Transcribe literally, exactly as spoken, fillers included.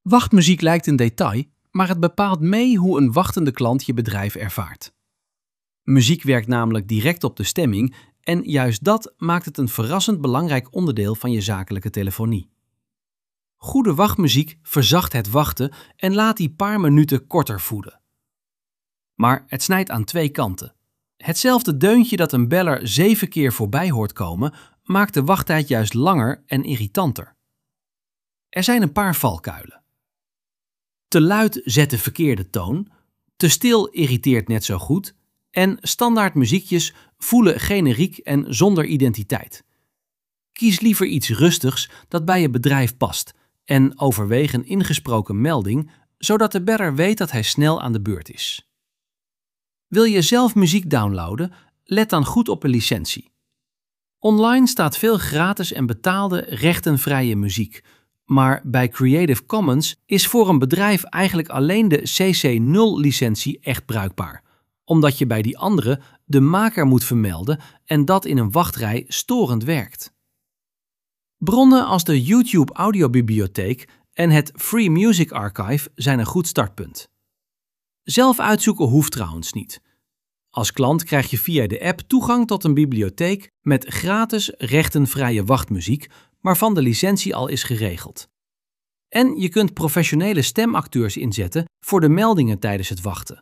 Wachtmuziek lijkt een detail, maar het bepaalt mee hoe een wachtende klant je bedrijf ervaart. Muziek werkt namelijk direct op de stemming en juist dat maakt het een verrassend belangrijk onderdeel van je zakelijke telefonie. Goede wachtmuziek verzacht het wachten en laat die paar minuten korter voelen. Maar het snijdt aan twee kanten. Hetzelfde deuntje dat een beller zeven keer voorbij hoort komen, maakt de wachttijd juist langer en irritanter. Er zijn een paar valkuilen. Te luid zet de verkeerde toon, te stil irriteert net zo goed en standaard muziekjes voelen generiek en zonder identiteit. Kies liever iets rustigs dat bij je bedrijf past en overweeg een ingesproken melding, zodat de beller weet dat hij snel aan de beurt is. Wil je zelf muziek downloaden? Let dan goed op een licentie. Online staat veel gratis en betaalde rechtenvrije muziek, maar bij Creative Commons is voor een bedrijf eigenlijk alleen de C C nul licentie echt bruikbaar, omdat je bij die andere de maker moet vermelden en dat in een wachtrij storend werkt. Bronnen als de YouTube audiobibliotheek en het Free Music Archive zijn een goed startpunt. Zelf uitzoeken hoeft trouwens niet. Als klant krijg je via de app toegang tot een bibliotheek met gratis rechtenvrije wachtmuziek, waarvan de licentie al is geregeld. En je kunt professionele stemacteurs inzetten voor de meldingen tijdens het wachten.